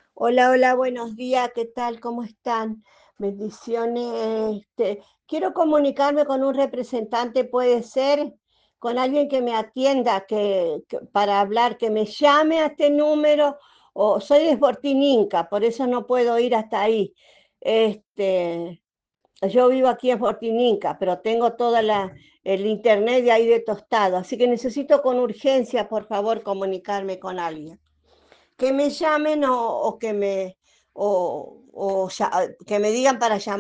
Hola, hola, buenos días, ¿qué tal? ¿Cómo están? Bendiciones. Quiero comunicarme con un representante, puede ser, con alguien que me atienda, para hablar, que me llame a este número, o soy de Fortininca, por eso no puedo ir hasta ahí. Este, yo vivo aquí en Fortininca, pero tengo el internet de ahí de Tostado, así que necesito con urgencia, por favor, comunicarme con alguien que me llamen o que me digan para llamar.